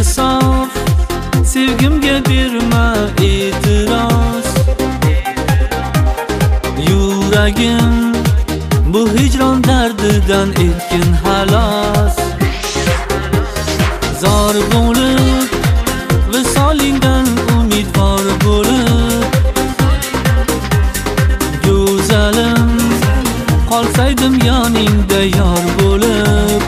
insof, sevgimga berma e'tiroz. Yuragim bu hijron dardidan erkin xalos. Zor bo'lib visolingdan umidvor bo'lib, go'zalim qolsaydim yoningda yor bo'lib.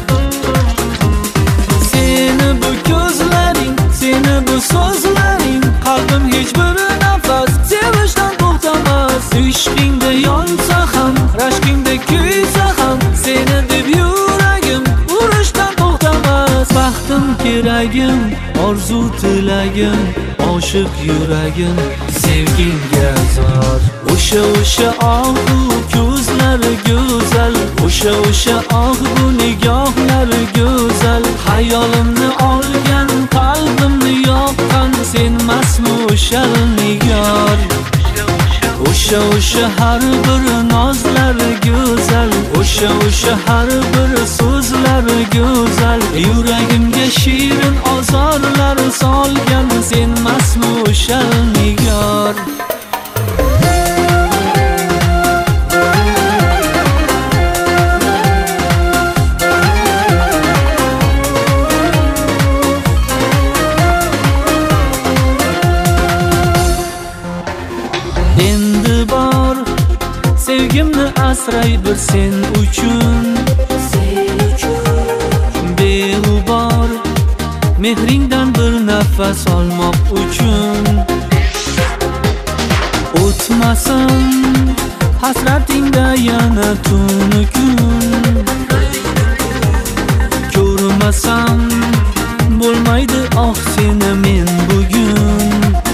Seni bu ko'zlaring, seni bu so'zlaring, qalbim hech bir nafas sevishdan to'xtamas. Ishqingda yonsa ham, rashkingda kuysa ham, seni deb yuragim urishdan to'xtamas. Baxtim keragim, orzu tilagim, oshiq yuragim sevgingga zor. O'sha og'u ko'zlari go'zal, o'sha og'u nigohlari go'zal. Hayolimni olgan, qalbimni yoqqan senmasmi o'sha nigor? O'sha har bir nozlari go'zal, o'sha har bir so'zlari go'zal. Yuragimga shirin ozorlar solgan senmasmi o'sha nigor? Endi bor sevgimni asray bir sen uchun, beg'ubor mehringdan bir nafas olmoq uchun. O'tmasin hasratingda yana tunu kun, ko'rmasam bo'lmaydi oh seni men bugun.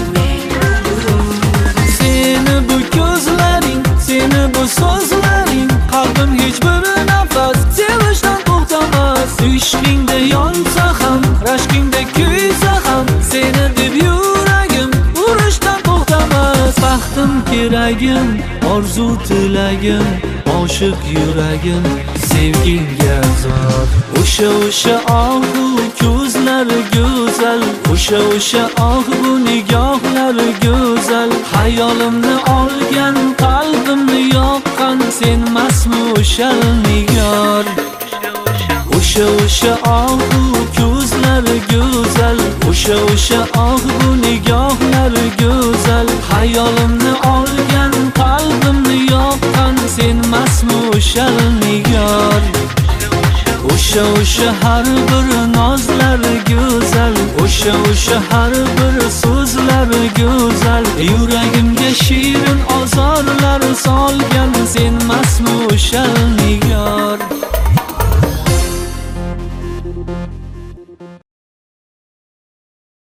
Seni bu so'zlaring, qalbim hech bir nafas sevishdan to'xtamas. Ishqingda yonsa ham, rashkingda kuysa ham, seni deb yuragim urishdan to'xtamas. Baxtim keragim, orzu tilagim, oshiq yuragim sevgingga zor. O'sha og'u ko'zlari go'zal, o'sha og'u nigohlari go'zal. Hayolimni olgan, qalbimni yoqqan senmasmi o'sha nigor? O'sha og'u ko'zlari go'zal, o'sha og'u nigohlari go'zal. Hayolimni olgan, qalbimni yoqqan senmasmi o'sha nigor? O'sha har bir nozlari go'zal, o'sha har bir so'zlari go'zal. Yuragimga shirin ozorlar solgan senmasmi o'sha